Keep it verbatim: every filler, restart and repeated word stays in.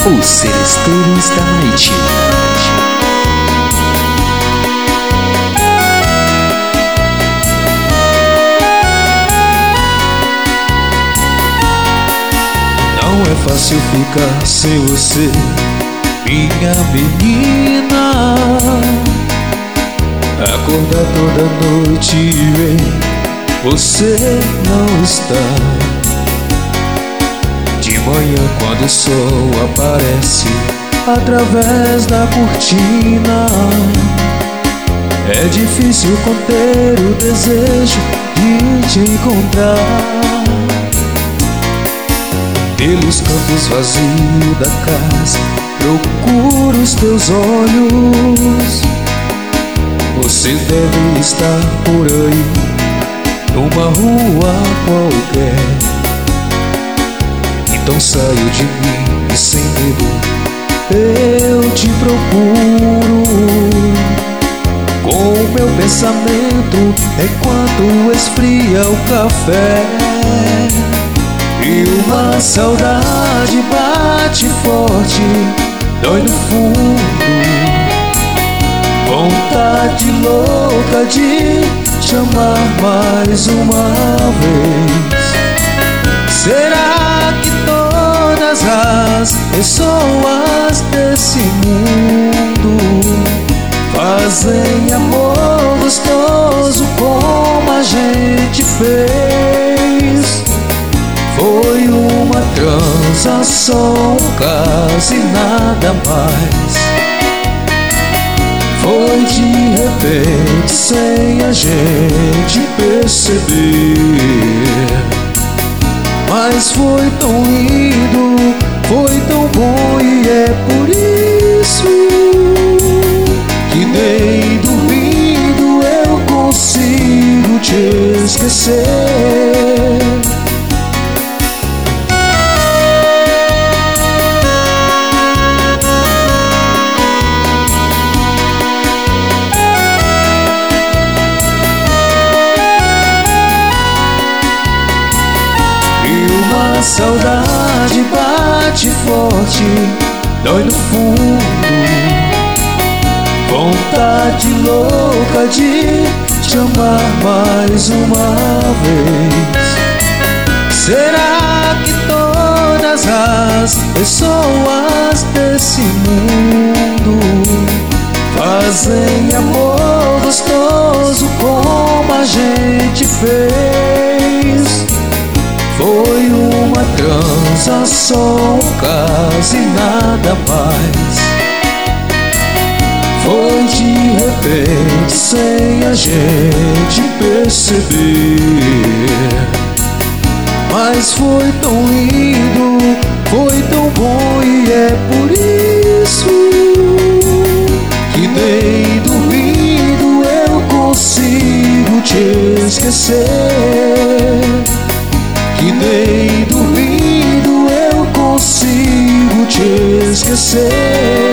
Os Seresteiros da Noite. Não é fácil ficar sem você, minha menina. Acordar toda noite e ver você não está. De manhã, quando o sol aparece através da cortina, é difícil conter o desejo de te encontrar. Pelos cantos vazios da casa procuro os teus olhos. Você deve estar por aí, numa rua qualquer. Então saio de mim e sem medo eu te procuro. Com o meu pensamento enquanto esfria o café, e uma saudade bate forte, dói no fundo. Vontade louca de te amar mais uma vez. Será que todas as pessoas desse mundo fazem amor gostoso como a gente fez? Foi uma transação, quase nada mais. Foi de repente, sem a gente perceber. Mas foi tão lindo, foi tão bom, e é por isso que nem dormindo eu consigo te esquecer. A saudade bate forte, dói no fundo. Vontade louca de te amar mais uma vez. Será que todas as pessoas desse mundo fazem amor gostoso como a gente fez? Foi uma transação, quase nada mais. Foi de repente, sem a gente perceber. Mas foi tão lindo, foi tão bom, e é por isso que nem dormindo eu consigo te esquecer. Que nem dormindo eu consigo te esquecer.